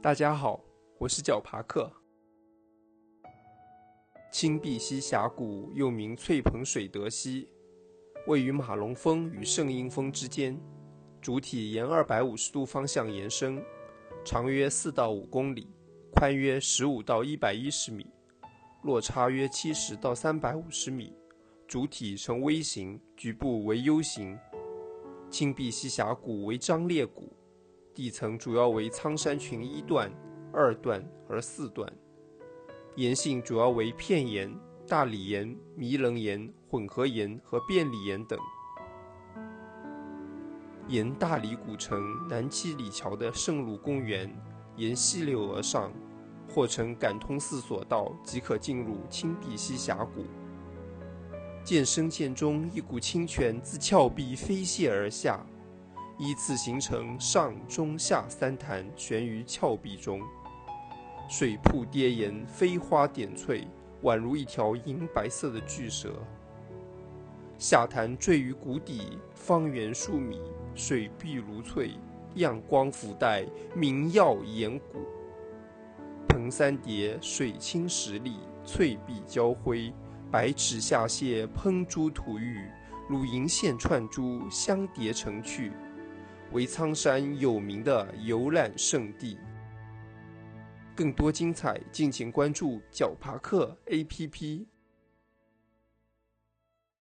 大家好，我是角爬克。青碧溪峡谷又名翠蓬水德溪，位于马龙峰与圣婴峰之间，主体沿250度方向延伸，长约4到5公里，宽约15到110米，落差约70到350米，主体呈微型，局部为 U 型。青碧溪峡谷为张裂谷，地层主要为苍山群1段、2段和4段，岩性主要为片岩、大理岩、迷棱岩、混合岩和变理岩等。沿大理古城南七里桥的圣路公园沿溪流而上，或乘感通寺索道即可进入青碧溪峡谷。渐深渐中，一股清泉自峭壁飞泻而下，依次形成上中下3潭，悬于峭壁中。水瀑跌岩，飞花点翠，宛如一条银白色的巨蛇。下潭坠于谷底，方圆数米，水碧如翠，亮光浮带，明耀岩谷。蓬三叠，水清石砾，翠壁交辉，白齿下泻，喷珠吐玉，如银线串珠，相叠成趣，为苍山有名的游览胜地。更多精彩，敬请关注角爬克 APP。